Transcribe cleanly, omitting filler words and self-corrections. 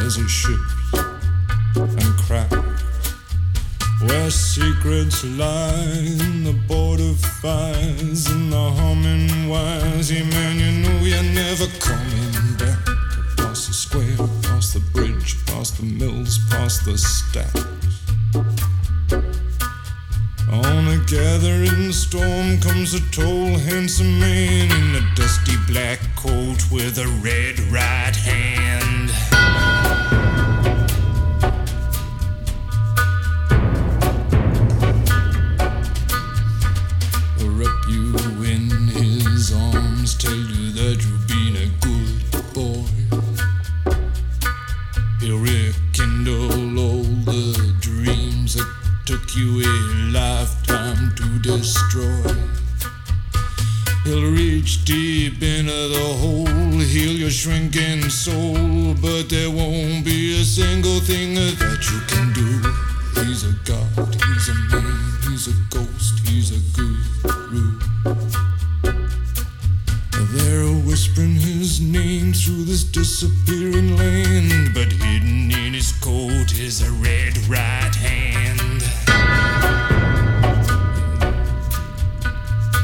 as it ships and cracks, where secrets lie in the border fires and the humming wires. Yeah, man, you know you're never coming back. Past the square, past the bridge, past the mills, past the stacks. On a gathering storm comes a tall, handsome man in a dusty black coat with a red right hand. He'll wrap you in his arms, tell you that you've been a good boy. He'll rekindle all the dreams that took you a lifetime to destroy. He'll reach deep into the hole, heal your shrinking soul, but there won't be a single thing that you can do. He's a god, he's a man, he's a ghost, he's a guru. They're whispering his name through this disappearing land, but hidden in his coat is a red